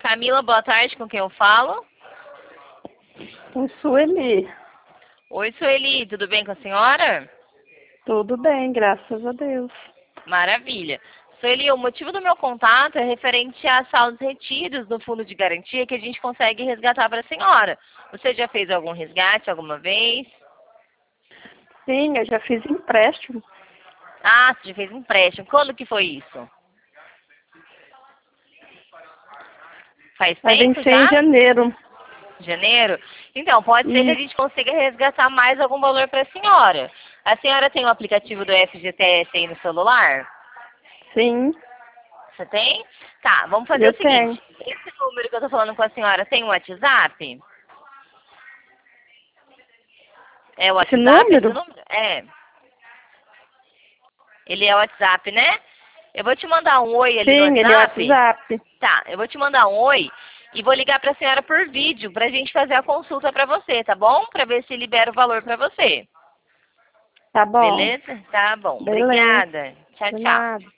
Camila, boa tarde, com quem eu falo? Com Sueli. Oi, Sueli, tudo bem com a senhora? Tudo bem, graças a Deus. Maravilha. Sueli, o motivo do meu contato é referente a saldos retidos do fundo de garantia que a gente consegue resgatar para a senhora. Você já fez algum resgate alguma vez? Sim, eu já fiz empréstimo. Ah, você já fez um empréstimo. Quando que foi isso? Faz Vai tempo vencer em já? janeiro. Janeiro? Então, pode ser que a Isso. gente consiga resgatar mais algum valor para a senhora. A senhora tem o aplicativo do FGTS aí no celular? Sim, Você tem? Tá, vamos fazer eu o tenho. seguinte. Esse número que eu tô falando com a senhora tem um WhatsApp? É o Esse WhatsApp esse número? número? É. Ele é o WhatsApp, né? Eu vou te mandar um oi ali no Sim, ele é o WhatsApp. WhatsApp. Tá, eu vou te mandar um oi e vou ligar pra senhora por vídeo pra gente fazer a consulta pra você, tá bom? Pra ver se libera o valor pra você. Tá bom. Beleza? Tá bom. Beleza. Obrigada. Tchau, De tchau. nada.